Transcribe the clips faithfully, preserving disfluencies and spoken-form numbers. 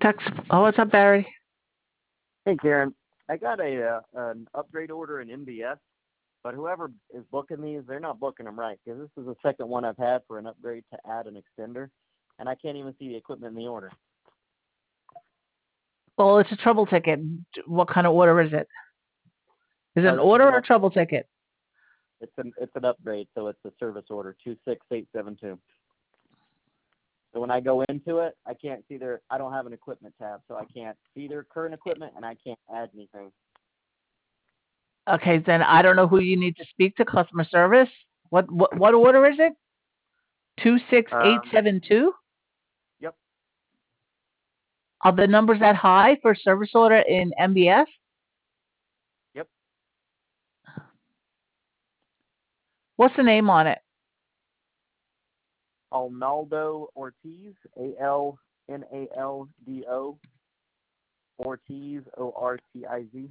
Text. Oh, what's up, Barry? Hey, Karen. I got a uh, an upgrade order in M B S, but whoever is booking these, they're not booking them right because this is the second one I've had for an upgrade to add an extender, and I can't even see the equipment in the order. Well, it's a trouble ticket. What kind of order is it? Is it Uh, an this is order an or a up, trouble ticket? it's an it's an upgrade, so it's a service order two six eight seven two. So when I go into it, I can't see their. I don't have an equipment tab, so I can't see their current equipment, and I can't add anything. Okay, then I don't know who you need to speak to. Customer service. What what what order is it? Two six eight Um. seven two. Yep. Are the numbers that high for service order in M B S? Yep. What's the name on it? Alnaldo Ortiz, A L N A L D O, Ortiz, O R T I Z.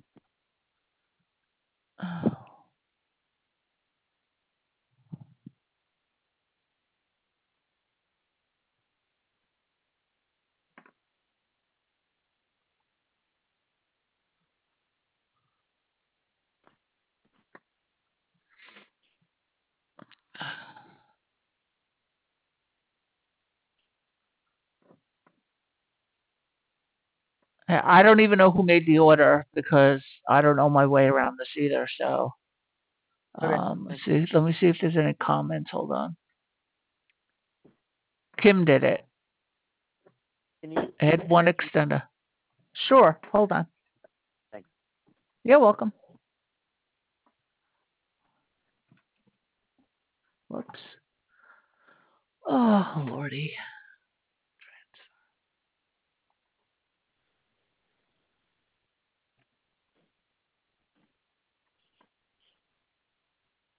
I don't even know who made the order because I don't know my way around this either. So, Okay. um, let's Thank you. see. Let me see if there's any comments. Hold on. Kim did it. Can you I can you had one transfer? extender. Sure. Hold on. Thanks. You're welcome. Whoops. Oh, Lordy.